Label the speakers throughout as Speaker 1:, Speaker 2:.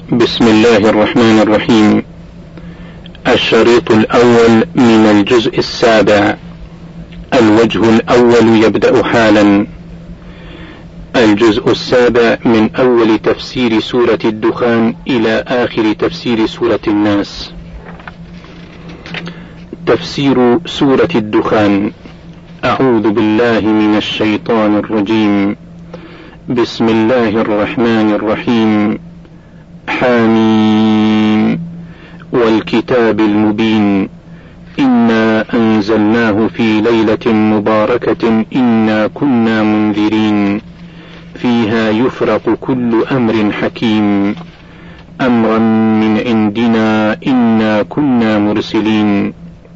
Speaker 1: بسم الله الرحمن الرحيم. الشريط الأول من الجزء السابع. الوجه الأول يبدأ حالا. الجزء السابع من أول تفسير سورة الدخان إلى آخر تفسير سورة الناس. تفسير سورة الدخان. أعوذ بالله من الشيطان الرجيم. بسم الله الرحمن الرحيم. حاميم والكتاب المبين إنا أنزلناه في ليلة مباركة إنا كنا منذرين فيها يفرق كل أمر حكيم أمرا من عندنا إنا كنا مرسلين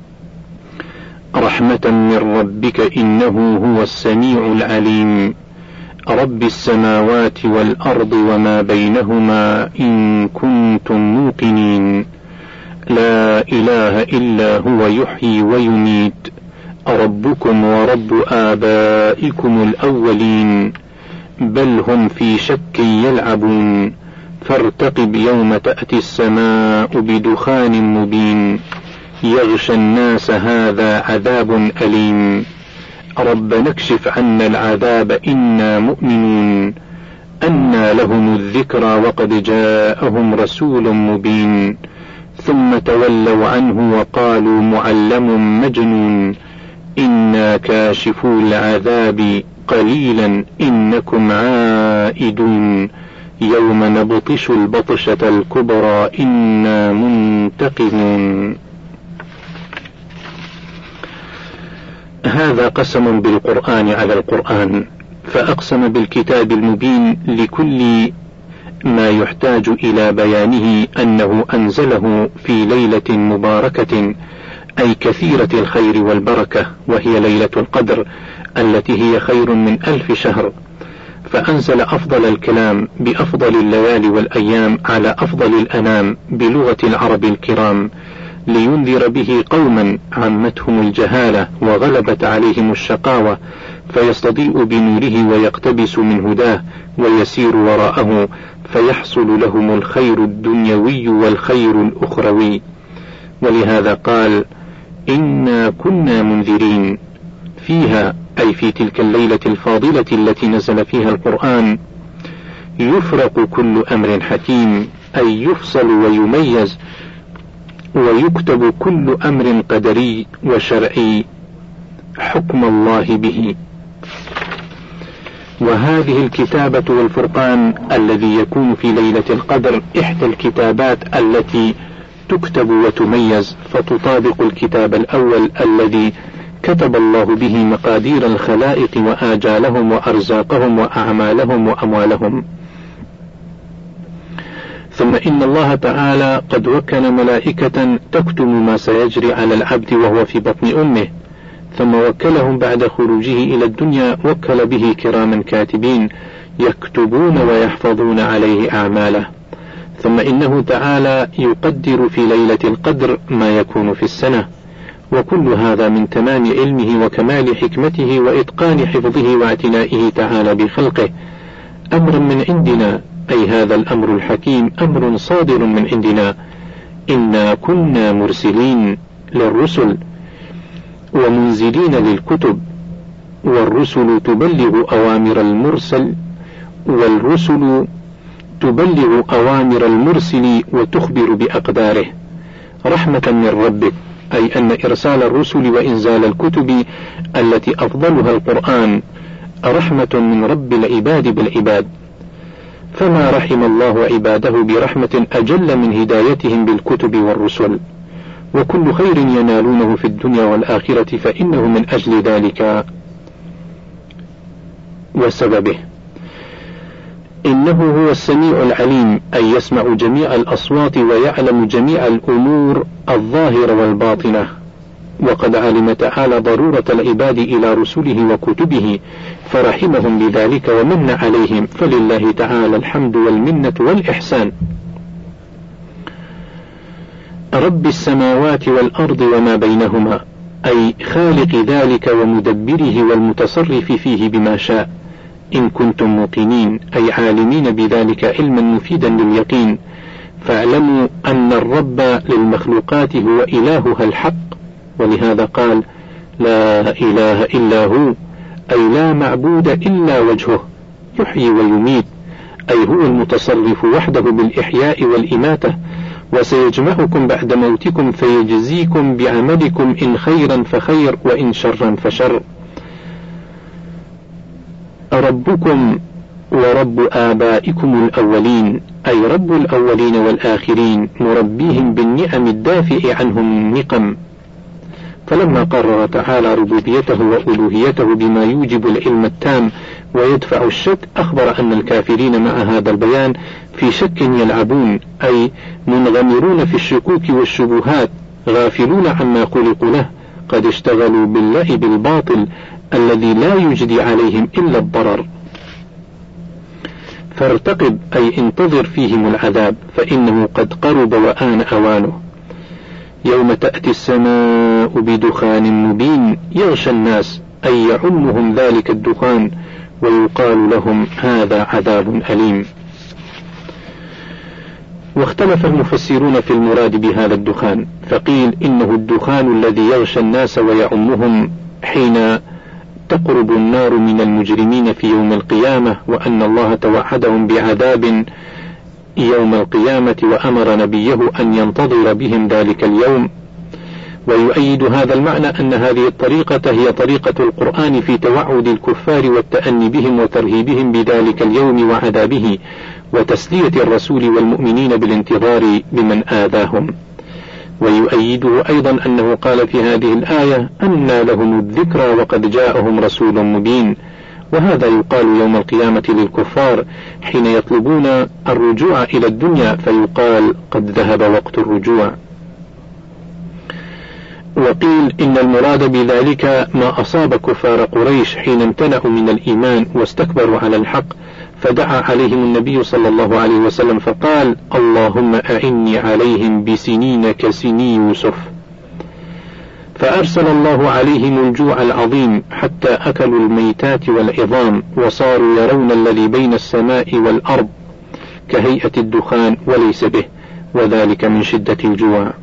Speaker 1: رحمة من ربك إنه هو السميع العليم رب السماوات والأرض وما بينهما إن كنتم موقنين لا إله إلا هو يحيي ويميت ربكم ورب آبائكم الأولين بل هم في شك يلعبون فارتقب يوم تأتي السماء بدخان مبين يغشى الناس هذا عذاب أليم ربنا اكشف عنا العذاب إنا مؤمنون أنى لهم الذكرى وقد جاءهم رسول مبين ثم تولوا عنه وقالوا معلم مجنون إنا كاشفو العذاب قليلا إنكم عائدون يوم نبطش البطشة الكبرى إنا منتقمون. هذا قسم بالقرآن على القرآن، فأقسم بالكتاب المبين لكل ما يحتاج إلى بيانه أنه أنزله في ليلة مباركة أي كثيرة الخير والبركة، وهي ليلة القدر التي هي خير من 1000 شهر، فأنزل أفضل الكلام بأفضل الليالي والأيام على أفضل الأنام بلغة العرب الكرام لينذر به قوما عمتهم الجهالة وغلبت عليهم الشقاوة فيستضيء بنوره ويقتبس من هداه ويسير وراءه فيحصل لهم الخير الدنيوي والخير الأخروي. ولهذا قال إنا كنا منذرين فيها أي في تلك الليلة الفاضلة التي نزل فيها القرآن يفرق كل أمر حكيم أي يفصل ويميز ويكتب كل أمر قدري وشرعي حكم الله به. وهذه الكتابة والفرقان الذي يكون في ليلة القدر إحدى الكتابات التي تكتب وتميز فتطابق الكتاب الأول الذي كتب الله به مقادير الخلائق وآجالهم وأرزاقهم وأعمالهم وأموالهم. ثم إن الله تعالى قد وكل ملائكة تكتب ما سيجري على العبد وهو في بطن أمه، ثم وكلهم بعد خروجه إلى الدنيا وكل به كراما كاتبين يكتبون ويحفظون عليه أعماله. ثم إنه تعالى يقدر في ليلة القدر ما يكون في السنة، وكل هذا من تمام علمه وكمال حكمته وإتقان حفظه واعتنائه تعالى بخلقه أمرا من عندنا، أي هذا الأمر الحكيم أمر صادر من عندنا. إنا كنا مرسلين للرسل ومنزلين للكتب، والرسل تبلغ أوامر المرسل والرسل تبلغ أوامر المرسل وتخبر بأقداره رحمة من ربك، أي أن إرسال الرسل وإنزال الكتب التي أفضلها القرآن رحمة من رب العباد بالعباد، فما رحم الله عباده برحمة أجل من هدايتهم بالكتب والرسل، وكل خير ينالونه في الدنيا والآخرة فإنه من أجل ذلك وسببه. إنه هو السميع العليم أي يسمع جميع الأصوات ويعلم جميع الأمور الظاهرة والباطنة، وقد علم تعالى ضرورة العباد إلى رسله وكتبه فرحمهم بذلك ومن عليهم، فلله تعالى الحمد والمنة والإحسان. رب السماوات والأرض وما بينهما أي خالق ذلك ومدبره والمتصرف فيه بما شاء، إن كنتم موقنين أي عالمين بذلك علما مفيدا لليقين، فاعلموا أن الرب للمخلوقات هو إلهها الحق، ولهذا قال لا إله إلا هو، أي لا معبود إلا وجهه، يحيي ويميت، أي هو المتصرف وحده بالإحياء والإماتة، وسيجمعكم بعد موتكم فيجزيكم بعملكم إن خيرا فخير وإن شرا فشر. ربكم ورب آبائكم الأولين، أي رب الأولين والآخرين، مربيهم بالنعم الدافع عنهم النقم. فلما قرر تعالى ربوبيته وألوهيته بما يوجب العلم التام ويدفع الشك، أخبر أن الكافرين مع هذا البيان في شك يلعبون، أي منغمرون في الشكوك والشبهات، غافلون عما خلقوا له، قد اشتغلوا باللعب الباطل الذي لا يجدي عليهم إلا الضرر. فارتقب، أي انتظر فيهم العذاب، فإنه قد قرب وآن أوانه. يوم تأتي السماء بدخان مبين يغشى الناس، أي يعمهم ذلك الدخان، ويقال لهم هذا عذاب أليم. واختلف المفسرون في المراد بهذا الدخان، فقيل إنه الدخان الذي يغشى الناس ويعمهم حين تقرب النار من المجرمين في يوم القيامة، وأن الله توعدهم بعذاب يوم القيامة وأمر نبيه أن ينتظر بهم ذلك اليوم. ويؤيد هذا المعنى أن هذه الطريقة هي طريقة القرآن في توعد الكفار والتأني بهم وترهيبهم بذلك اليوم وعذابه، وتسلية الرسول والمؤمنين بالانتظار بمن آذاهم. ويؤيده أيضا أنه قال في هذه الآية أنى لهم الذكرى وقد جاءهم رسول مبين، وهذا يقال يوم القيامة للكفار حين يطلبون الرجوع إلى الدنيا، فيقال قد ذهب وقت الرجوع. وقيل إن المراد بذلك ما أصاب كفار قريش حين امتنعوا من الإيمان واستكبروا على الحق، فدعا عليهم النبي صلى الله عليه وسلم فقال اللهم أعني عليهم بسنين كسني يوسف، فأرسل الله عليهم الجوع العظيم حتى أكلوا الميتات والعظام، وصاروا يرون الذي بين السماء والأرض كهيئة الدخان وليس به، وذلك من شدة الجوع.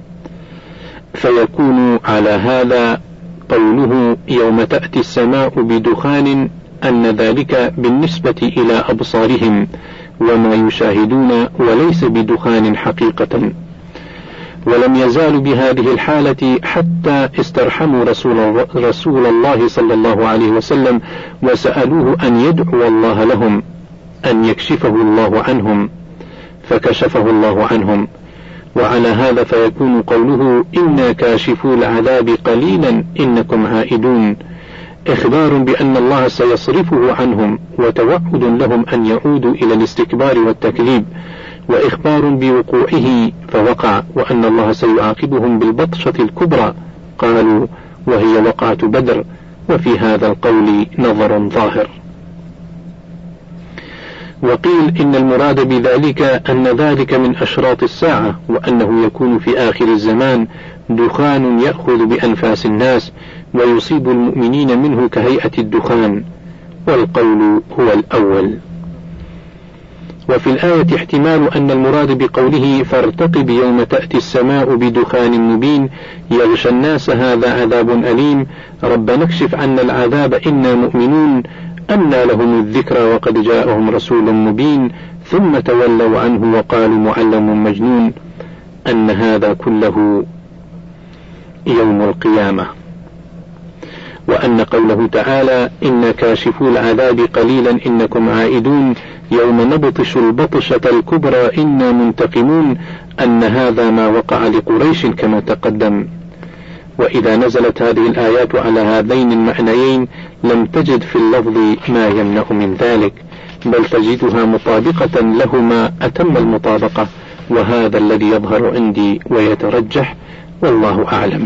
Speaker 1: فيكون على هذا قوله يوم تأتي السماء بدخان أن ذلك بالنسبة إلى أبصارهم وما يشاهدون، وليس بدخان حقيقة. ولم يزالوا بهذه الحالة حتى استرحموا رسول الله صلى الله عليه وسلم وسألوه أن يدعو الله لهم أن يكشفه الله عنهم، فكشفه الله عنهم. وعلى هذا فيكون قوله إنا كاشفو العذاب قليلا إنكم عائدون إخبار بأن الله سيصرفه عنهم، وتوعد لهم أن يعودوا إلى الاستكبار والتكذيب، وإخبار بوقوعه فوقع، وأن الله سيعاقبهم بالبطشة الكبرى. قالوا وهي وقعة بدر، وفي هذا القول نظر ظاهر. وقيل إن المراد بذلك أن ذلك من أشراط الساعة، وأنه يكون في آخر الزمان دخان يأخذ بأنفاس الناس ويصيب المؤمنين منه كهيئة الدخان، والقول هو الأول. وفي الآية احتمال أن المراد بقوله فارتقب يوم تأتي السماء بدخان مبين يغشى الناس هذا عذاب أليم، ربنا اكشف عنا العذاب إنا مؤمنون أنى لهم الذكرى وقد جاءهم رسول مبين، ثم تولوا عنه وقالوا معلم مجنون، أن هذا كله يوم القيامة. وأن قوله تعالى إن كاشفو العذاب قليلا إنكم عائدون يوم نبطش البطشة الكبرى إنا منتقمون، أن هذا ما وقع لقريش كما تقدم. وإذا نزلت هذه الآيات على هذين المعنيين لم تجد في اللفظ ما يمنع من ذلك، بل تجدها مطابقة لهما أتم المطابقة، وهذا الذي يظهر عندي ويترجح، والله أعلم.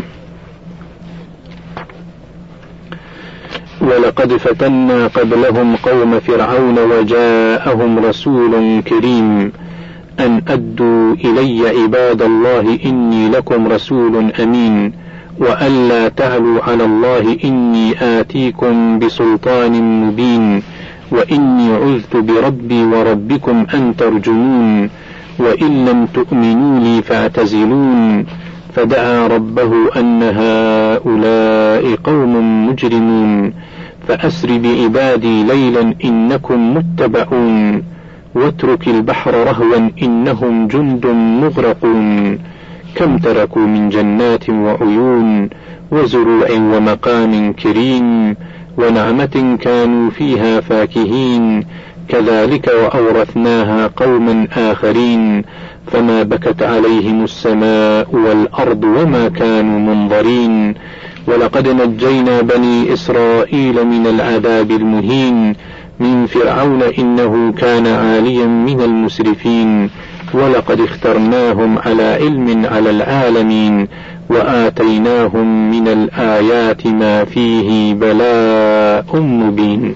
Speaker 1: ولقد فتنا قبلهم قوم فرعون وجاءهم رسول كريم أن أدوا إلي عباد الله إني لكم رسول أمين، وألا تعلوا على الله إني آتيكم بسلطان مبين، وإني عذت بربي وربكم أن ترجمون، وإن لم تؤمنوا لي فاعتزلون. فدعا ربه أن هؤلاء قوم مجرمون فأسر بعبادي ليلا إنكم متبعون واترك البحر رهوا إنهم جند مغرقون كم تركوا من جنات وعيون وزروع ومقام كريم ونعمة كانوا فيها فاكهين كذلك وأورثناها قوما آخرين فما بكت عليهم السماء والأرض وما كانوا منظرين. ولقد نجينا بني إسرائيل من العذاب المهين من فرعون إنه كان عاليا من المسرفين ولقد اخترناهم على علم على العالمين وآتيناهم من الآيات ما فيه بلاء مبين.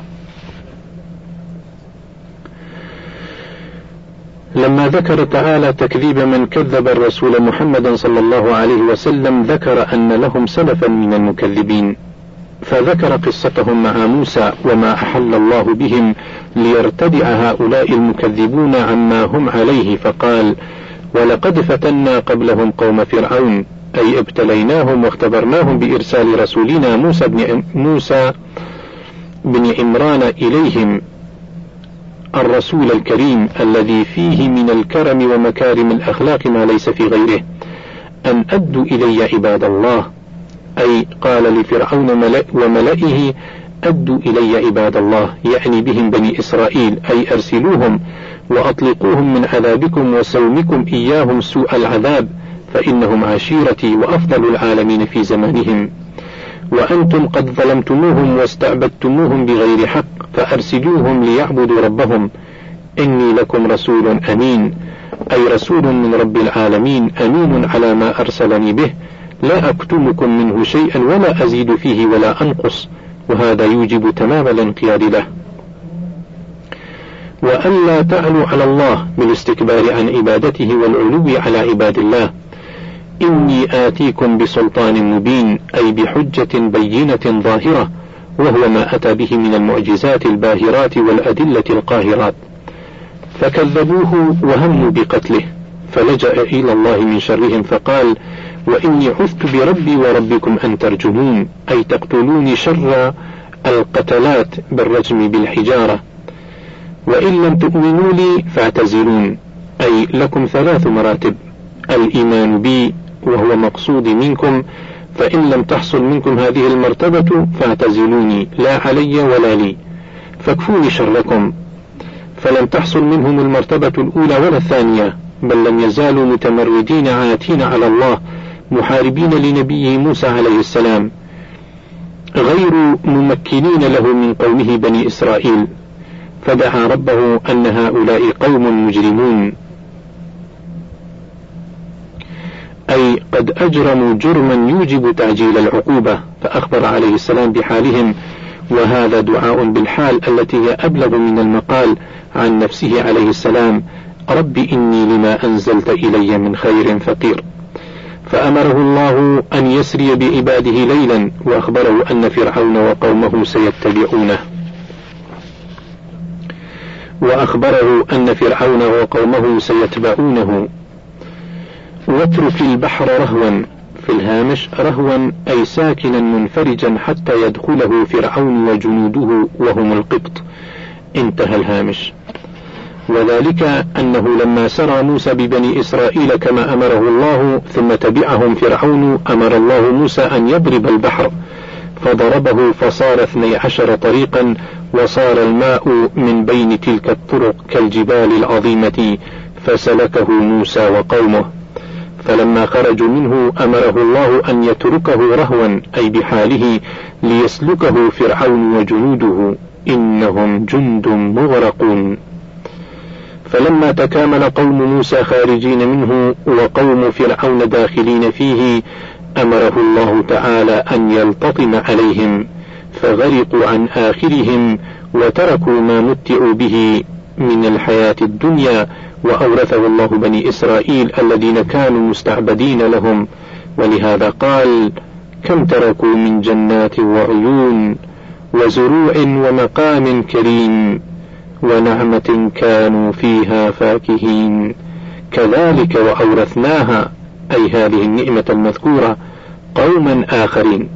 Speaker 1: لما ذكر تعالى تكذيب من كذب الرسول محمد صلى الله عليه وسلم ذكر أن لهم سلفا من المكذبين، فذكر قصتهم مع موسى وما أحل الله بهم ليرتدع هؤلاء المكذبون عما هم عليه، فقال: ولقد فتنا قبلهم قوم فرعون، أي ابتليناهم واختبرناهم بإرسال رسولنا موسى بن عمران إليهم الرسول الكريم الذي فيه من الكرم ومكارم الأخلاق ما ليس في غيره، أن أدوا إلي عباد الله، أي قال لفرعون وملئه: أدوا إلي عباد الله، يعني بهم بني إسرائيل، أي أرسلوهم وأطلقوهم من عذابكم وسومكم إياهم سوء العذاب، فإنهم عشيرتي وأفضل العالمين في زمانهم، وأنتم قد ظلمتموهم واستعبدتموهم بغير حق، فأرسلوهم ليعبدوا ربهم، إني لكم رسول أمين، أي رسول من رب العالمين أمين على ما أرسلني به، لا أكتمكم منه شيئا ولا أزيد فيه ولا أنقص، وهذا يوجب تمام الانقياد له. وألا تعلوا على الله بالاستكبار عن عبادته والعلو على عباد الله. إني آتيكم بسلطان مبين، أي بحجة بينة ظاهرة، وهو ما أتى به من المعجزات الباهرات والأدلة القاهرات، فكذبوه وهموا بقتله، فلجأ إلى الله من شرهم فقال: وإني عذت بربي وربكم أن ترجمون، أي تقتلوني شر القتلات بالرجم بالحجارة. وإن لم تؤمنوا لي فاعتزلون، أي لكم 3 مراتب: الإيمان بي وهو مقصود منكم، فإن لم تحصل منكم هذه المرتبة فاعتزلوني، لا علي ولا لي، فاكفوني شركم. فلم تحصل منهم المرتبة الأولى ولا الثانية، بل لم يزالوا متمردين عاتين على الله محاربين لنبيه موسى عليه السلام، غير ممكنين له من قومه بني إسرائيل، فدعا ربه أن هؤلاء قوم مجرمون، أي قد أجرموا جرما يوجب تعجيل العقوبة، فأخبر عليه السلام بحالهم، وهذا دعاء بالحال التي هي أبلغ من المقال عن نفسه عليه السلام: رب إني لما أنزلت إلي من خير فقير. فأمره الله أن يسري بعباده ليلا، وأخبره أن فرعون وقومه سيتبعونه. واترك البحر رهوا، في الهامش رهوا أي ساكنا منفرجا حتى يدخله فرعون وجنوده وهم القبط، انتهى الهامش. وذلك أنه لما سرى موسى ببني إسرائيل كما أمره الله ثم تبعهم فرعون، أمر الله موسى أن يضرب البحر، فضربه فصار 12 طريقا، وصار الماء من بين تلك الطرق كالجبال العظيمة، فسلكه موسى وقومه. فلما خرجوا منه أمره الله أن يتركه رهوا، أي بحاله، ليسلكه فرعون وجنوده، إنهم جند مغرقون. فلما تكامل قوم موسى خارجين منه وقوم فرعون داخلين فيه، أمره الله تعالى أن يلتطم عليهم، فغرقوا عن آخرهم وتركوا ما متعوا به من الحياة الدنيا، وأورثه الله بني إسرائيل الذين كانوا مستعبدين لهم. ولهذا قال: كم تركوا من جنات وعيون وزروع ومقام كريم ونعمة كانوا فيها فاكهين كذلك وأورثناها، أي هذه النعمة المذكورة، قوما آخرين.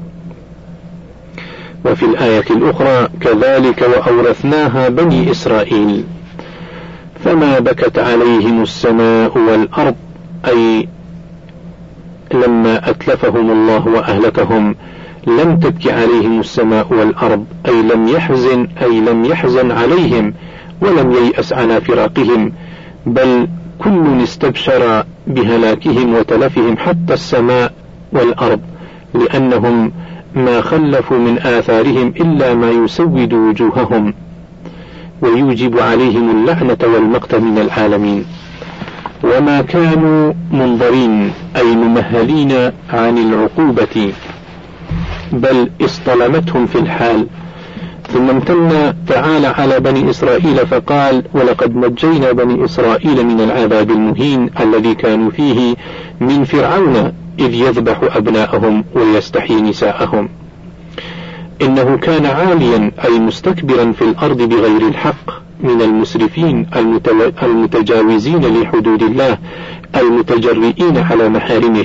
Speaker 1: وفي الآية الأخرى كذلك وأورثناها بني إسرائيل، فما بكت عليهم السماء والأرض، أي لما أتلفهم الله وأهلكهم لم تبكي عليهم السماء والأرض، أي لم يحزن عليهم ولم ييأس على فراقهم، بل كل استبشر بهلاكهم وتلفهم، حتى السماء والأرض، لأنهم ما خلفوا من آثارهم إلا ما يسود وجوههم ويوجب عليهم اللعنة والمقت من العالمين، وما كانوا منظرين، أي ممهلين عن العقوبة، بل اصطلمتهم في الحال. ثم امتن تعالى على بني إسرائيل فقال: ولقد نجينا بني إسرائيل من العذاب المهين الذي كانوا فيه من فرعون إذ يذبح أبناءهم ويستحيي نساءهم، إنه كان عاليا، أي مستكبرا في الأرض بغير الحق، من المسرفين المتجاوزين لحدود الله المتجرئين على محارمه.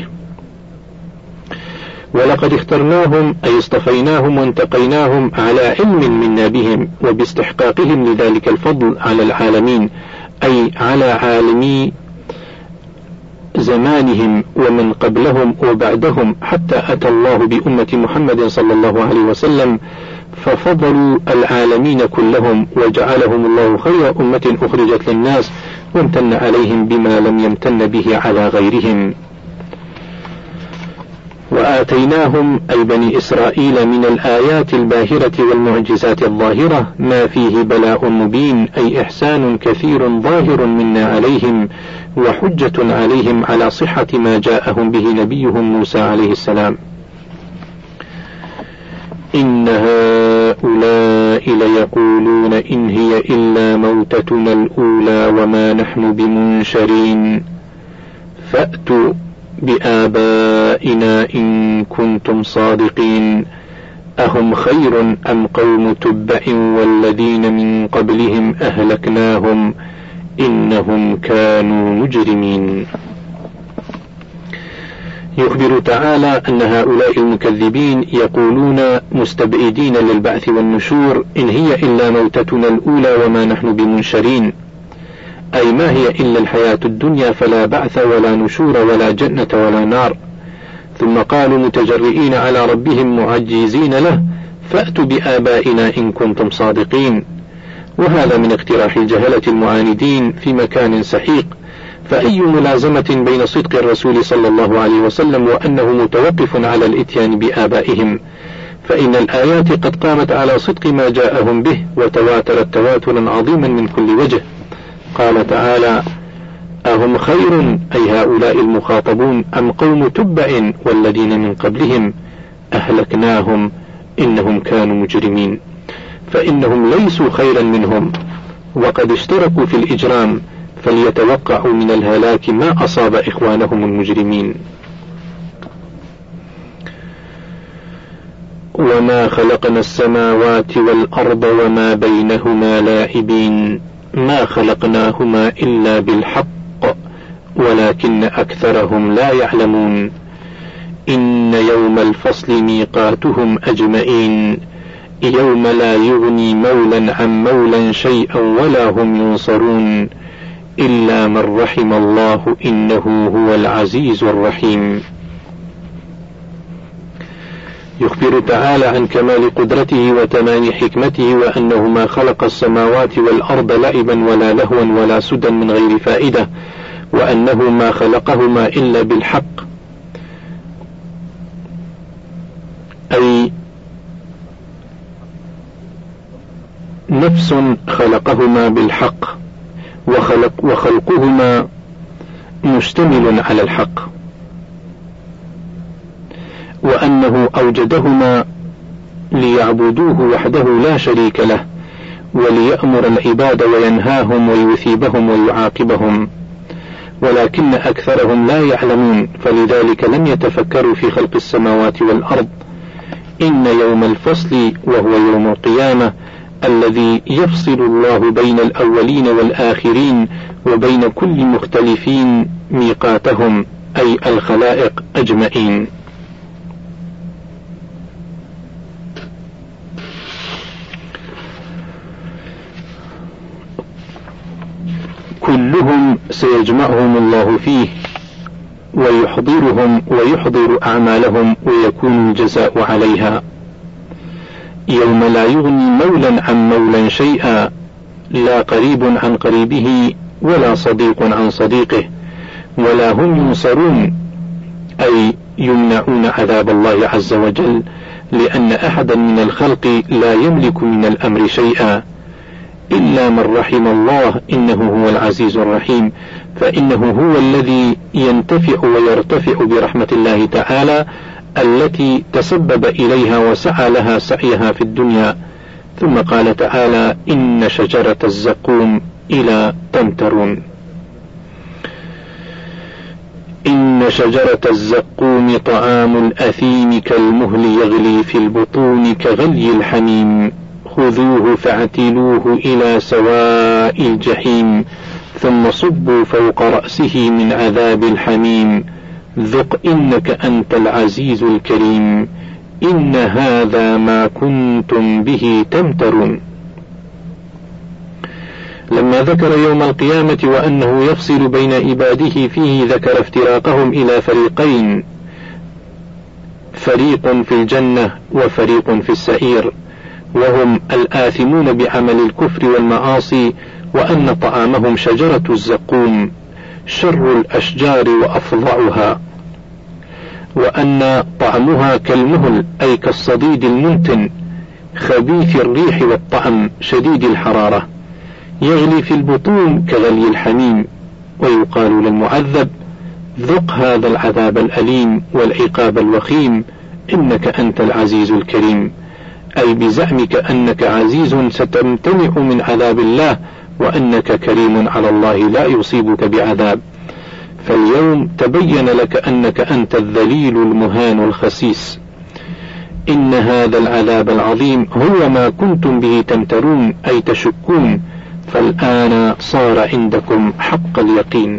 Speaker 1: ولقد اخترناهم، أي اصطفيناهم وانتقيناهم على علم منا بهم وباستحقاقهم لذلك الفضل على العالمين، أي على عالمي زمانهم ومن قبلهم وبعدهم، حتى أتى الله بأمة محمد صلى الله عليه وسلم ففضلوا العالمين كلهم وجعلهم الله خير أمة أخرجت للناس، وامتن عليهم بما لم يمتن به على غيرهم. وآتيناهم، أي بني إسرائيل، من الآيات الباهرة والمعجزات الظاهرة ما فيه بلاء مبين، أي إحسان كثير ظاهر منا عليهم وحجة عليهم على صحة ما جاءهم به نبيهم موسى عليه السلام. إن هؤلاء ليقولون إن هي إلا موتتنا الأولى وما نحن بمنشرين فأتوا بآبائنا إن كنتم صادقين أهم خير أم قوم تبع والذين من قبلهم أهلكناهم إنهم كانوا مجرمين. يخبر تعالى أن هؤلاء المكذبين يقولون مستبعدين للبعث والنشور: إن هي إلا موتتنا الأولى وما نحن بمنشرين، أي ما هي إلا الحياة الدنيا، فلا بعث ولا نشور ولا جنة ولا نار. ثم قالوا متجرئين على ربهم معجزين له: فأتوا بآبائنا إن كنتم صادقين. وهذا من اقتراح الجهلة المعاندين في مكان سحيق، فأي ملازمة بين صدق الرسول صلى الله عليه وسلم وأنه متوقف على الإتيان بآبائهم، فإن الآيات قد قامت على صدق ما جاءهم به وتواترت تواترا عظيما من كل وجه. قال تعالى: أهم خير، أي هؤلاء المخاطبون، أم قوم تبع والذين من قبلهم أهلكناهم إنهم كانوا مجرمين، فإنهم ليسوا خيرا منهم وقد اشتركوا في الإجرام، فليتوقعوا من الهلاك ما أصاب إخوانهم المجرمين. وما خلقنا السماوات والأرض وما بينهما لاعبين، ما خلقناهما إلا بالحق ولكن أكثرهم لا يعلمون. إن يوم الفصل ميقاتهم أجمعين، يوم لا يغني مولا عن مولا شيئا ولا هم ينصرون إلا من رحم الله إنه هو العزيز الرحيم. يخبر تعالى عن كمال قدرته وتمام حكمته، وأنه ما خلق السماوات والأرض لعبا ولا لهوا ولا سدى من غير فائدة، وأنه ما خلقهما إلا بالحق، أي نفس خلقهما بالحق، وخلقهما مشتمل على الحق، وأنه أوجدهما ليعبدوه وحده لا شريك له، وليأمر العباد وينهاهم ويثيبهم ويعاقبهم، ولكن أكثرهم لا يعلمون، فلذلك لم يتفكروا في خلق السماوات والأرض. إن يوم الفصل وهو يوم القيامة الذي يفصل الله بين الأولين والآخرين وبين كل مختلفين ميقاتهم، أي الخلائق أجمعين. كلهم سيجمعهم الله فيه ويحضرهم ويحضر أعمالهم ويكون الجزاء عليها، يوم لا يغني مولا عن مولا شيئا، لا قريب عن قريبه ولا صديق عن صديقه، ولا هم ينصرون أي يمنعون عذاب الله عز وجل، لأن أحدا من الخلق لا يملك من الأمر شيئا إلا من رحم الله، إنه هو العزيز الرحيم، فإنه هو الذي ينتفع ويرتفع برحمة الله تعالى التي تسبب إليها وسعى لها سعيها في الدنيا. ثم قال تعالى: إن شجرة الزقوم إلى تمترون. إن شجرة الزقوم طعام الأثيم كالمهل يغلي في البطون كغلي الحميم، خذوه فاعتلوه إلى سواء الجحيم، ثم صبوا فوق رأسه من عذاب الحميم، ذق إنك أنت العزيز الكريم، إن هذا ما كنتم به تمترون. لما ذكر يوم القيامة وأنه يفصل بين عباده فيه، ذكر افتراقهم إلى فريقين، فريق في الجنة وفريق في السعير، وهم الآثمون بعمل الكفر والمعاصي، وأن طعامهم شجرة الزقوم شر الأشجار وأفظعها، وأن طعمها كالمهل أي كالصديد المنتن خبيث الريح والطعم شديد الحرارة، يغلي في البطون كغلي الحميم. ويقال للمعذب: ذق هذا العذاب الأليم والعقاب الوخيم، إنك أنت العزيز الكريم، أي بزعمك أنك عزيز ستمتنع من عذاب الله، وأنك كريم على الله لا يصيبك بعذاب. فاليوم تبين لك أنك أنت الذليل المهان الخسيس. إن هذا العذاب العظيم هو ما كنتم به تمترون أي تشكون، فالآن صار عندكم حق اليقين.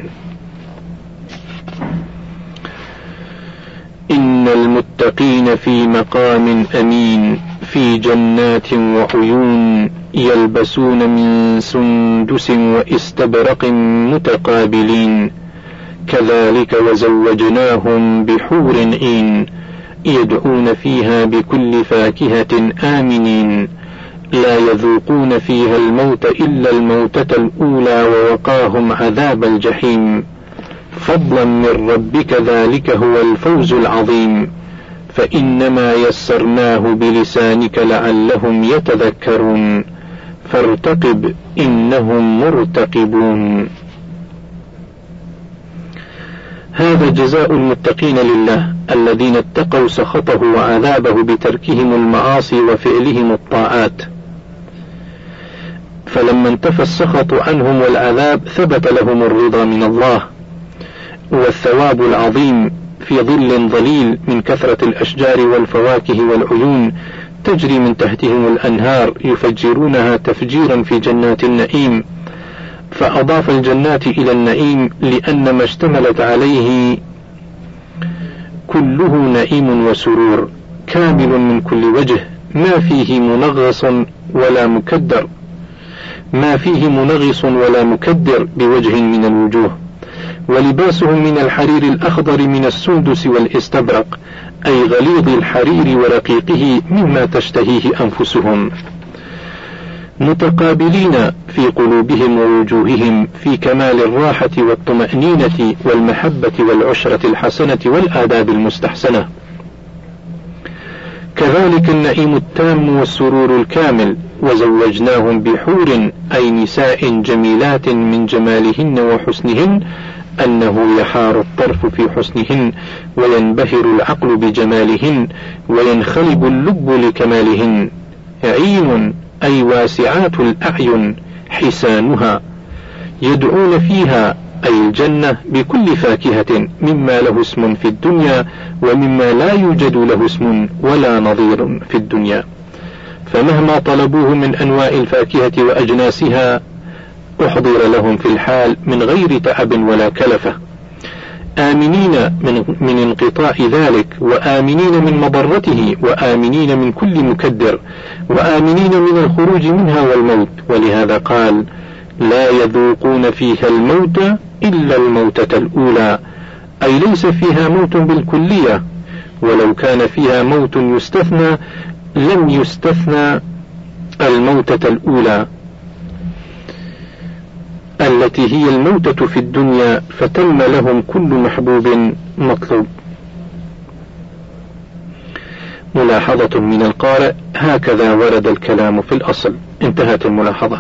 Speaker 1: إن المتقين في مقام أمين في جنات وعيون، يلبسون من سندس وإستبرق متقابلين، كذلك وزوجناهم بحور عين، يدعون فيها بكل فاكهة آمنين، لا يذوقون فيها الموت إلا الموتة الأولى، ووقاهم عذاب الجحيم، فضلا من ربك ذلك هو الفوز العظيم، فإنما يسرناه بلسانك لعلهم يتذكرون، فارتقب إنهم مرتقبون. هذا جزاء المتقين لله الذين اتقوا سخطه وعذابه بتركهم المعاصي وفعلهم الطاعات، فلما انتفى السخط عنهم والعذاب ثبت لهم الرضا من الله والثواب العظيم في ظل ظليل من كثرة الأشجار والفواكه والعيون تجري من تحتهم الأنهار يفجرونها تفجيرا في جنات النعيم. فأضاف الجنات إلى النعيم لأن ما اشتملت عليه كله نعيم وسرور كامل من كل وجه، ما فيه منغص ولا مكدر بوجه من الوجوه. ولباسهم من الحرير الأخضر من السندس والاستبرق أي غليظ الحرير ورقيقه مما تشتهيه أنفسهم، متقابلين في قلوبهم ووجوههم في كمال الراحة والطمأنينة والمحبة والعشرة الحسنة والآداب المستحسنة. كذلك النعيم التام والسرور الكامل. وزوجناهم بحور أي نساء جميلات من جمالهن وحسنهن، أنه يحار الطرف في حسنهن وينبهر العقل بجمالهن وينخلب اللب لكمالهن. عين أي واسعات الأعين حسانها، يدعون فيها أي الجنة بكل فاكهة مما له اسم في الدنيا ومما لا يوجد له اسم ولا نظير في الدنيا. فمهما طلبوه من أنواع الفاكهة وأجناسها أحضر لهم في الحال من غير تعب ولا كلفة، آمنين من انقطاع ذلك، وآمنين من مضرته، وآمنين من كل مكدر، وآمنين من الخروج منها والموت. ولهذا قال: لا يذوقون فيها الموت إلا الموتة الأولى، أي ليس فيها موت بالكلية، ولو كان فيها موت يستثنى لم يستثنى الموتة الأولى التي هي الموتة في الدنيا، فتم لهم كل محبوب مطلوب. ملاحظة من القارئ: هكذا ورد الكلام في الأصل. انتهت الملاحظة.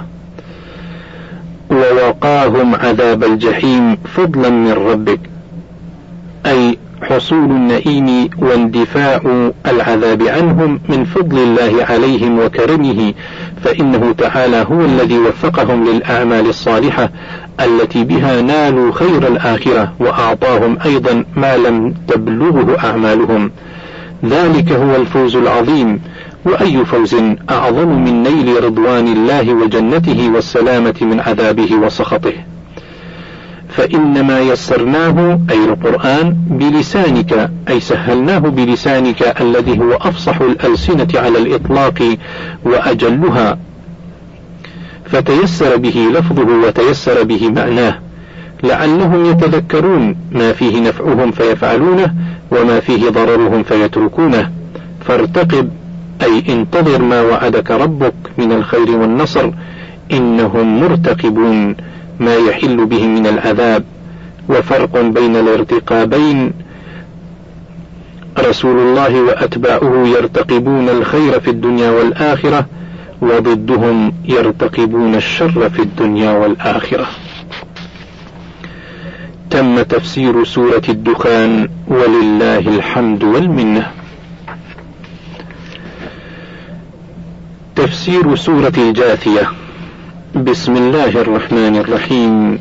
Speaker 1: ووقاهم عذاب الجحيم فضلا من ربك، أي حصول النعيم واندفاع العذاب عنهم من فضل الله عليهم وكرمه، فإنه تعالى هو الذي وفقهم للأعمال الصالحة التي بها نالوا خير الآخرة، وأعطاهم أيضا ما لم تبلغه أعمالهم. ذلك هو الفوز العظيم، وأي فوز أعظم من نيل رضوان الله وجنته والسلامة من عذابه وسخطه. فإنما يسرناه أي القرآن بلسانك، أي سهلناه بلسانك الذي هو أفصح الألسنة على الإطلاق وأجلها، فتيسر به لفظه وتيسر به معناه، لعلهم يتذكرون ما فيه نفعهم فيفعلونه وما فيه ضررهم فيتركونه. فارتقب أي انتظر ما وعدك ربك من الخير والنصر، إنهم مرتقبون ما يحل به من العذاب. وفرق بين الارتقابين: رسول الله وأتباعه يرتقبون الخير في الدنيا والآخرة، وضدهم يرتقبون الشر في الدنيا والآخرة. تم تفسير سورة الدخان، ولله الحمد والمنة. تفسير سورة الجاثية. بسم الله الرحمن الرحيم.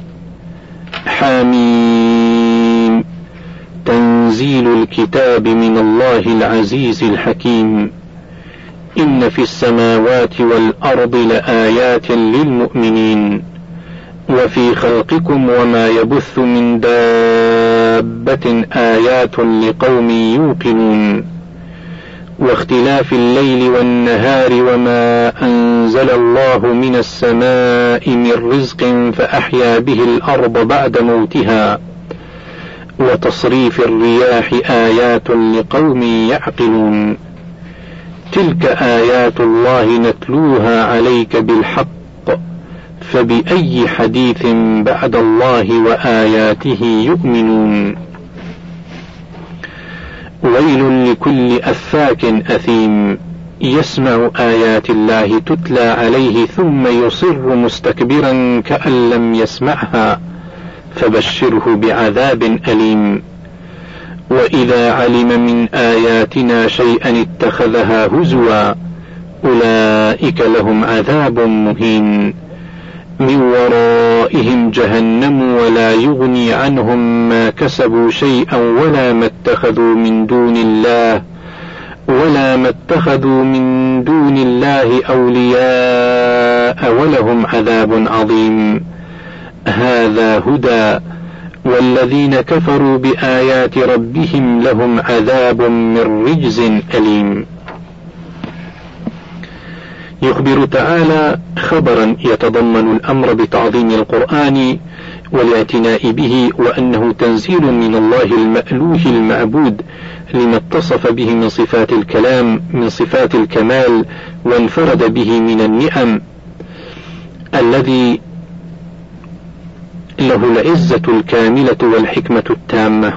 Speaker 1: حميم. تنزيل الكتاب من الله العزيز الحكيم. إن في السماوات والأرض لآيات للمؤمنين، وفي خلقكم وما يبث من دابة آيات لقوم يوقنون. واختلاف الليل والنهار وما أنزل الله من السماء من رزق فأحيا به الأرض بعد موتها، وتصريف الرياح آيات لقوم يعقلون. تلك آيات الله نتلوها عليك بالحق، فبأي حديث بعد الله وآياته يؤمنون. ويل لكل أفاك أثيم يسمع آيات الله تتلى عليه ثم يصر مستكبرا كأن لم يسمعها، فبشره بعذاب أليم. وإذا علم من آياتنا شيئا اتخذها هزوا، أولئك لهم عذاب مهين. من ورائهم جهنم ولا يغني عنهم ما كسبوا شيئا ولا ما اتخذوا من دون الله أولياء ولهم عذاب عظيم. هذا هدى، والذين كفروا بآيات ربهم لهم عذاب من رجز أليم. يخبر تعالى خبرا يتضمن الأمر بتعظيم القرآن والاعتناء به، وأنه تنزيل من الله المألوه المعبود لما اتصف به من صفات الكلام من صفات الكمال وانفرد به من النعم، الذي له العزة الكاملة والحكمة التامة.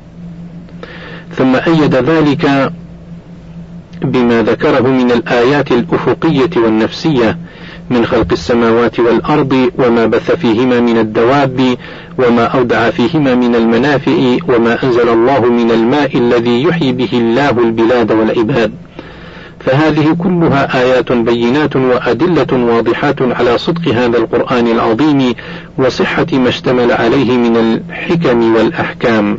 Speaker 1: ثم أيد ذلك بما ذكره من الآيات الأفقية والنفسية من خلق السماوات والأرض وما بث فيهما من الدواب وما أودع فيهما من المنافع وما أنزل الله من الماء الذي يحيي به الله البلاد والعباد. فهذه كلها آيات بينات وأدلة واضحات على صدق هذا القرآن العظيم وصحة ما اشتمل عليه من الحكم والأحكام،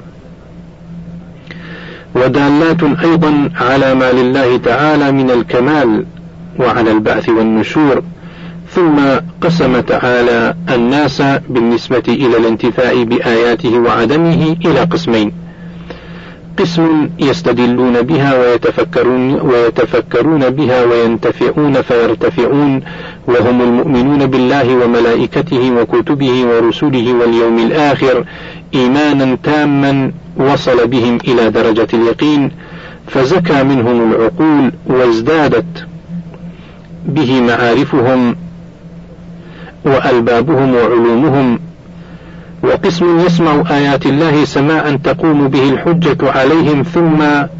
Speaker 1: ودالات أيضا على ما لله تعالى من الكمال وعلى البعث والنشور. ثم قسم تعالى الناس بالنسبة إلى الانتفاع بآياته وعدمه إلى قسمين: قسم يستدلون بها ويتفكرون بها وينتفعون فيرتفعون، وهم المؤمنون بالله وملائكته وكتبه ورسله واليوم الآخر إيمانا تاما وصل بهم إلى درجة اليقين، فزكى منهم العقول وازدادت به معارفهم وألبابهم وعلومهم. وقسم يسمع آيات الله سماعا تقوم به الحجة عليهم ثم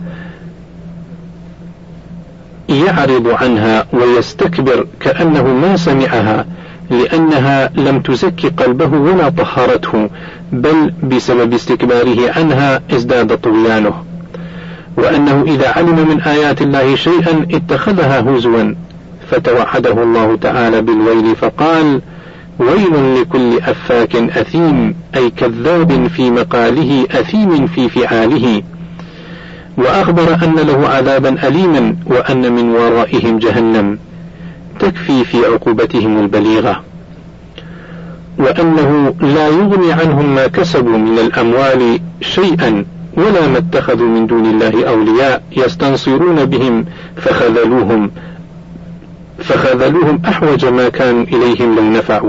Speaker 1: يعرض عنها ويستكبر كأنه ما سمعها، لأنها لم تزكي قلبه ولا طهرته، بل بسبب استكباره عنها ازداد طغيانه. وأنه إذا علم من آيات الله شيئا اتخذها هزوا، فتوعده الله تعالى بالويل فقال: ويل لكل أفاك أثيم، أي كذاب في مقاله أثيم في فعاله. وأخبر أن له عذابا أليما، وأن من ورائهم جهنم تكفي في عقوبتهم البليغة، وأنه لا يغني عنهم ما كسبوا من الأموال شيئا، ولا ما اتخذوا من دون الله أولياء يستنصرون بهم فخذلوهم أحوج ما كانوا إليهم لو نفعوا.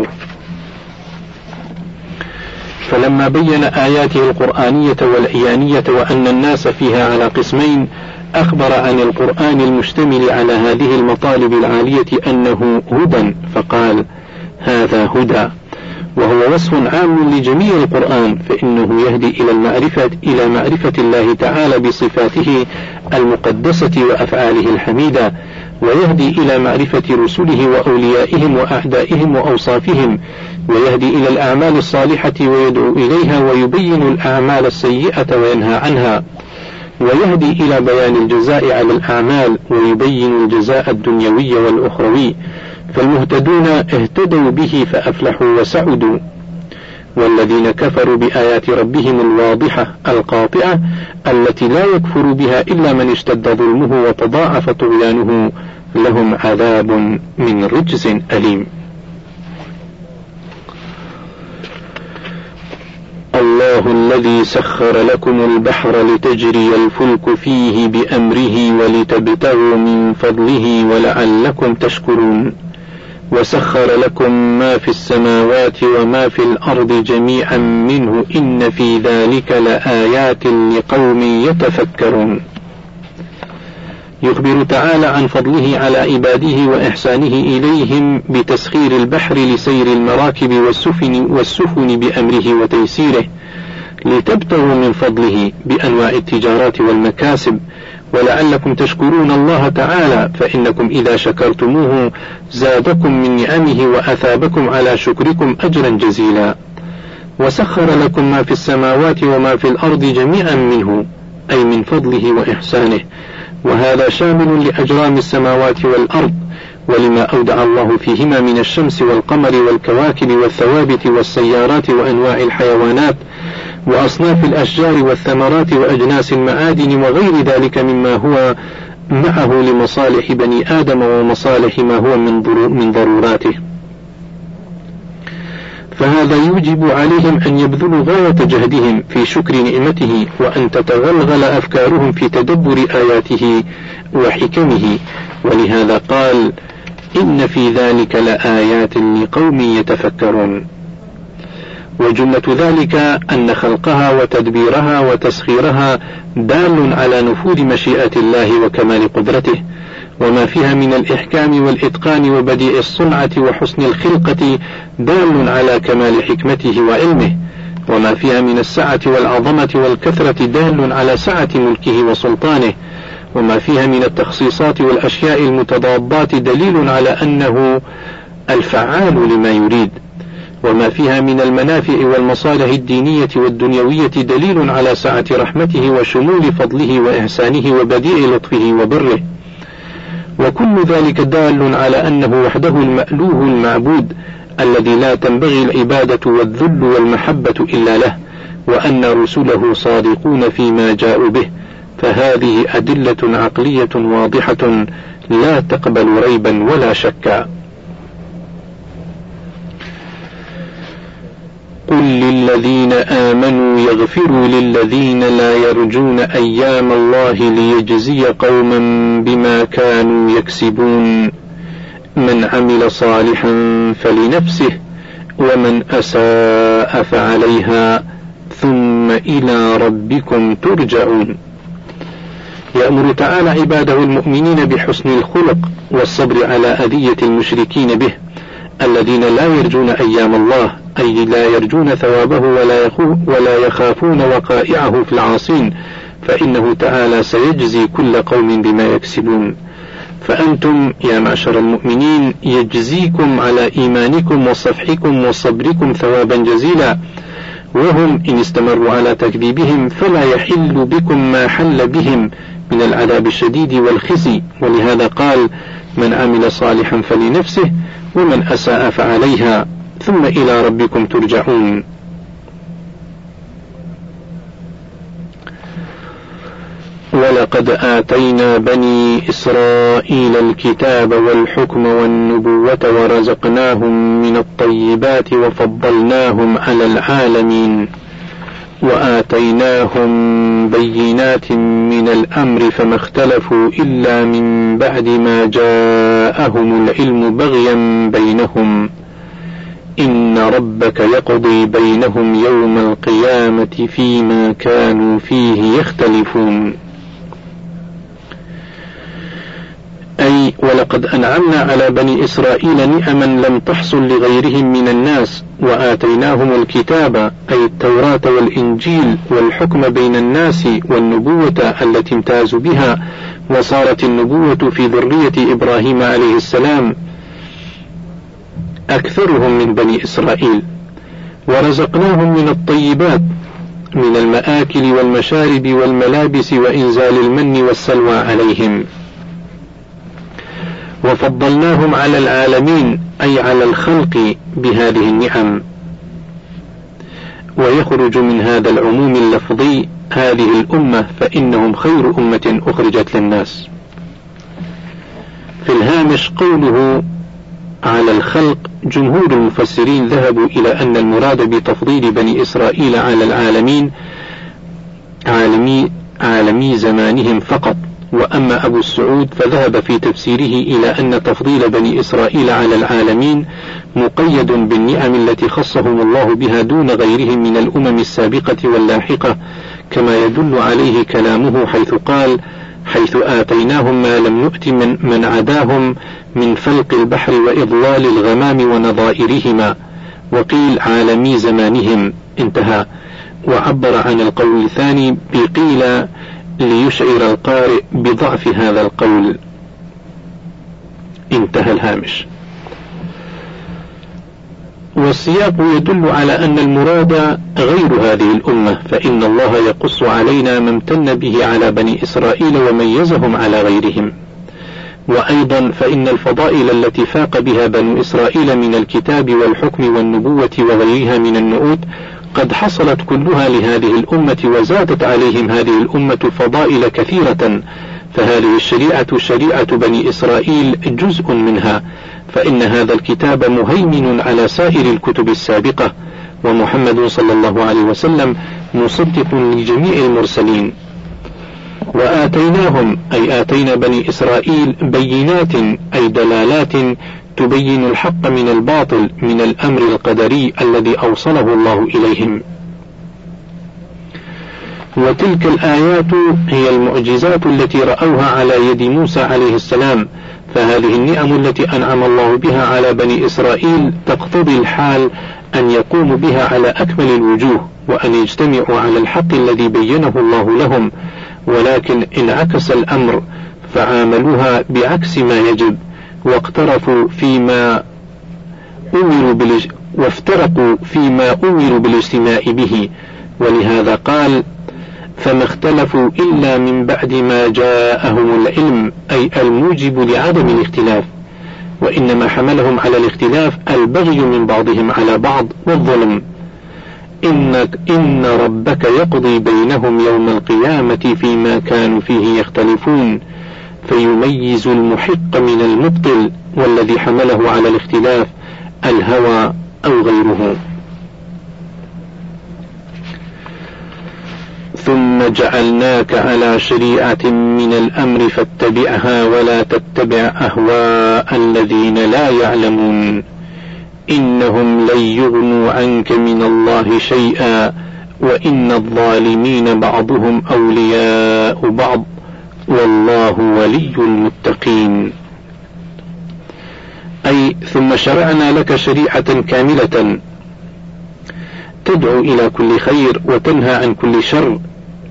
Speaker 1: فلما بين آياته القرآنية والعيانية وأن الناس فيها على قسمين، أخبر عن القرآن المشتمل على هذه المطالب العالية أنه هدى، فقال: هذا هدى، وهو وصف عام لجميع القرآن، فإنه يهدي إلى معرفة الله تعالى بصفاته المقدسة وأفعاله الحميدة، ويهدي إلى معرفة رسله وأوليائهم وأعدائهم وأوصافهم، ويهدي إلى الأعمال الصالحة ويدعو إليها، ويبين الأعمال السيئة وينهى عنها، ويهدي إلى بيان الجزاء على الأعمال، ويبين الجزاء الدنيوي والأخروي. فالمهتدون اهتدوا به فأفلحوا وسعدوا، والذين كفروا بآيات ربهم الواضحة القاطعة التي لا يكفر بها إلا من اشتد ظلمه وتضاعف طغيانه لهم عذاب من رجز أليم. الله الذي سخر لكم البحر لتجري الفلك فيه بأمره ولتبتغوا من فضله ولعلكم تشكرون، وسخر لكم ما في السماوات وما في الأرض جميعا منه إن في ذلك لآيات لقوم يتفكرون. يخبر تعالى عن فضله على عباده وإحسانه إليهم بتسخير البحر لسير المراكب والسفن بأمره وتيسيره، لتبتغوا من فضله بأنواع التجارات والمكاسب، ولعلكم تشكرون الله تعالى، فإنكم إذا شكرتموه زادكم من نعمه وأثابكم على شكركم أجرا جزيلا. وسخر لكم ما في السماوات وما في الأرض جميعا منه، أي من فضله وإحسانه، وهذا شامل لأجرام السماوات والأرض، ولما أودع الله فيهما من الشمس والقمر والكواكب والثوابت والسيارات وأنواع الحيوانات وأصناف الأشجار والثمرات وأجناس المعادن وغير ذلك مما هو معه لمصالح بني آدم ومصالح ما هو من ضروراته. فهذا يوجب عليهم أن يبذلوا غاية جهدهم في شكر نعمته، وأن تتغلغل أفكارهم في تدبر آياته وحكمه. ولهذا قال: إن في ذلك لآيات لقوم يتفكرون. وجملة ذلك أن خلقها وتدبيرها وتسخيرها دال على نفوذ مشيئة الله وكمال قدرته، وما فيها من الإحكام والإتقان وبديع الصنعة وحسن الخلقة دال على كمال حكمته وعلمه، وما فيها من السعة والعظمة والكثرة دال على سعة ملكه وسلطانه، وما فيها من التخصيصات والأشياء المتضادات دليل على أنه الفعال لما يريد، وما فيها من المنافع والمصالح الدينية والدنيوية دليل على سعة رحمته وشمول فضله وإحسانه وبديع لطفه وبره، وكل ذلك دال على أنه وحده المألوه المعبود الذي لا تنبغي العبادة والذل والمحبة إلا له، وأن رسله صادقون فيما جاءوا به. فهذه أدلة عقلية واضحة لا تقبل ريبا ولا شكا. قل للذين آمنوا يغفروا للذين لا يرجون أيام الله ليجزي قوما بما كانوا يكسبون من عمل صالحا فلنفسه ومن أساء فعليها ثم إلى ربكم ترجعون. يأمر تعالى عباده المؤمنين بحسن الخلق والصبر على أذية المشركين به الذين لا يرجون أيام الله، أي لا يرجون ثوابه ولا يخافون وقائعه في العاصين، فإنه تعالى سيجزي كل قوم بما يكسبون. فأنتم يا معشر المؤمنين يجزيكم على إيمانكم وصفحكم وصبركم ثوابا جزيلا، وهم إن استمروا على تكذيبهم فلا يحل بكم ما حل بهم من العذاب الشديد والخزي. ولهذا قال من عمل صالحا فلنفسه ومن أساء فعليها ثم إلى ربكم ترجعون. ولقد آتينا بني إسرائيل الكتاب والحكم والنبوة ورزقناهم من الطيبات وفضلناهم على العالمين وآتيناهم بينات من الأمر فما اختلفوا إلا من بعد ما جاءهم العلم بغيا بينهم إن ربك يقضي بينهم يوم القيامة فيما كانوا فيه يختلفون. أي ولقد أنعمنا على بني إسرائيل نعما لم تحصل لغيرهم من الناس، وآتيناهم الكتاب أي التوراة والإنجيل والحكم بين الناس والنبوة التي امتازوا بها، وصارت النبوة في ذرية إبراهيم عليه السلام أكثرهم من بني إسرائيل. ورزقناهم من الطيبات من المآكل والمشارب والملابس وإنزال المن والسلوى عليهم. وفضلناهم على العالمين أي على الخلق بهذه النعم. ويخرج من هذا العموم اللفظي هذه الأمة فإنهم خير أمة أخرجت للناس. في الهامش قوله على الخلق، جمهور المفسرين ذهبوا إلى أن المراد بتفضيل بني إسرائيل على العالمين عالمي زمانهم فقط. وأما أبو السعود فذهب في تفسيره إلى أن تفضيل بني إسرائيل على العالمين مقيد بالنعم التي خصهم الله بها دون غيرهم من الأمم السابقة واللاحقة، كما يدل عليه كلامه حيث قال حيث آتيناهم ما لم نؤت من عداهم من فلق البحر وإضلال الغمام ونظائرهما، وقيل عالمي زمانهم انتهى. وعبر عن القول الثاني بقيل ليشعر القارئ بضعف هذا القول. انتهى الهامش. والسياق يدل على أن المراد غير هذه الأمة، فإن الله يقص علينا ما امتن به على بني إسرائيل وميزهم على غيرهم. وأيضا فإن الفضائل التي فاق بها بنو إسرائيل من الكتاب والحكم والنبوة وغيرها من النعوت قد حصلت كلها لهذه الأمة، وزادت عليهم هذه الأمة فضائل كثيرة، فهذه الشريعة شريعة بني إسرائيل جزء منها، فإن هذا الكتاب مهيمن على سائر الكتب السابقة، ومحمد صلى الله عليه وسلم مصدق لجميع المرسلين. وآتيناهم أي آتينا بني إسرائيل بينات أي دلالات تبين الحق من الباطل من الأمر القدري الذي أوصله الله إليهم. وتلك الآيات هي المعجزات التي رأوها على يد موسى عليه السلام، فهذه النعم التي أنعم الله بها على بني إسرائيل تقتضي الحال أن يقوموا بها على أكمل الوجوه، وأن يجتمعوا على الحق الذي بينه الله لهم، ولكن انعكس الأمر فعاملوها بعكس ما يجب، وافترقوا فيما أمروا بالاجتماع به. ولهذا قال فما اختلفوا إلا من بعد ما جاءهم العلم أي الموجب لعدم الاختلاف، وإنما حملهم على الاختلاف البغي من بعضهم على بعض والظلم. إن ربك يقضي بينهم يوم القيامة فيما كانوا فيه يختلفون، فيميز المحق من المبطل، والذي حمله على الاختلاف الهوى أو غيره. ثم جعلناك على شريعة من الأمر فاتبعها ولا تتبع أهواء الذين لا يعلمون، إنهم لن يغنوا عنك من الله شيئا وإن الظالمين بعضهم أولياء بعض والله ولي المتقين. أي ثم شرعنا لك شريعة كاملة تدعو إلى كل خير وتنهى عن كل شر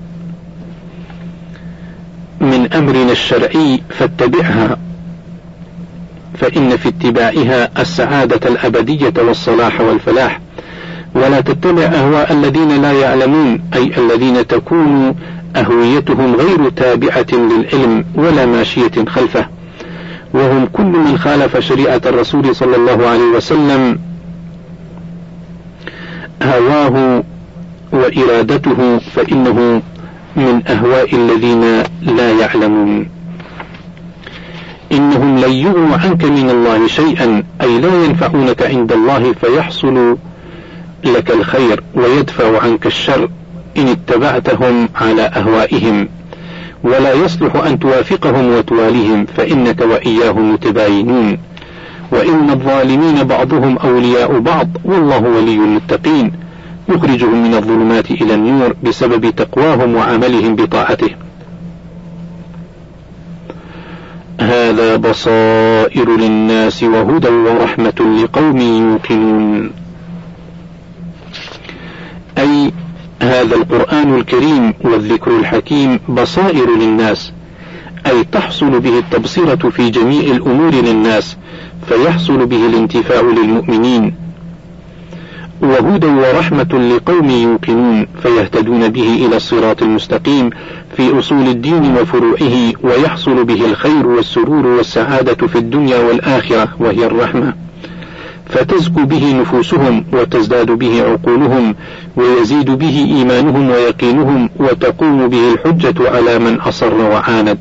Speaker 1: من أمرنا الشرعي، فاتبعها، فإن في اتباعها السعادة الأبدية والصلاح والفلاح. ولا تتبع أهواء الذين لا يعلمون، أي الذين تكون أهويتهم غير تابعة للعلم ولا ماشية خلفه، وهم كل من خالف شريعة الرسول صلى الله عليه وسلم هواه وإرادته، فإنه من أهواء الذين لا يعلمون. إنهم لن يغنوا عنك من الله شيئا، أي لا ينفعونك عند الله فيحصل لك الخير ويدفع عنك الشر إن اتبعتهم على أهوائهم، ولا يصلح أن توافقهم وتواليهم، فإنك وإياهم متباينون. وإن الظالمين بعضهم أولياء بعض والله ولي المتقين، يخرجهم من الظلمات إلى النور بسبب تقواهم وعملهم بطاعته. هذا بصائر للناس وهدى ورحمة لقوم يوقنون. أي هذا القرآن الكريم والذكر الحكيم بصائر للناس، أي تحصل به التبصرة في جميع الأمور للناس، فيحصل به الانتفاع للمؤمنين، وهدى ورحمة لقوم يوقنون، فيهتدون به إلى الصراط المستقيم في أصول الدين وفروعه، ويحصل به الخير والسرور والسعادة في الدنيا والآخرة وهي الرحمة، فتزكو به نفوسهم وتزداد به عقولهم ويزيد به إيمانهم ويقينهم، وتقوم به الحجة على من أصر وعاند.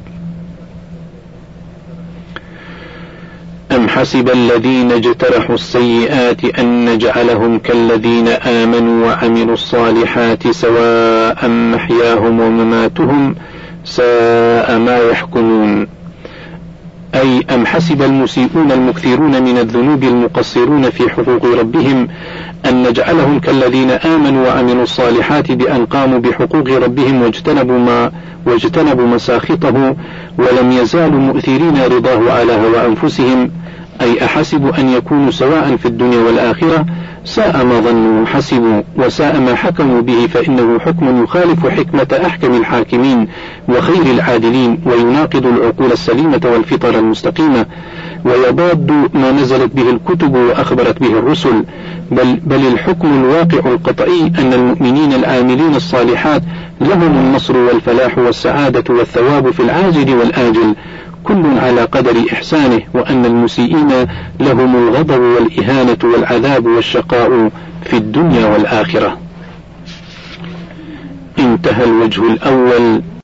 Speaker 1: أم حسب الذين اجترحوا السيئات أن نجعلهم كالذين آمنوا وعملوا الصالحات سواء محياهم ومماتهم ساء ما يحكمون. أي أم حسب المسيئون المكثرون من الذنوب المقصرون في حقوق ربهم أن نجعلهم كالذين آمنوا وعملوا الصالحات بأن قاموا بحقوق ربهم واجتنبوا مساخطه ولم يزالوا مؤثرين رضاه على هوى أنفسهم. أي أحسبوا أن يكونوا سواء في الدنيا والآخرة؟ ساء ما ظنوا وحسبوا، وساء ما حكموا به، فإنه حكم يخالف حكمة أحكم الحاكمين وخير العادلين، ويناقض العقول السليمة والفطر المستقيمة، ويضاد ما نزلت به الكتب وأخبرت به الرسل. بل الحكم الواقع القطعي أن المؤمنين العاملين الصالحات لهم النصر والفلاح والسعادة والثواب في العاجل والآجل، كل على قدر إحسانه، وأن المسيئين لهم الغضب والإهانة والعذاب والشقاء في الدنيا والآخرة. انتهى الوجه الأول.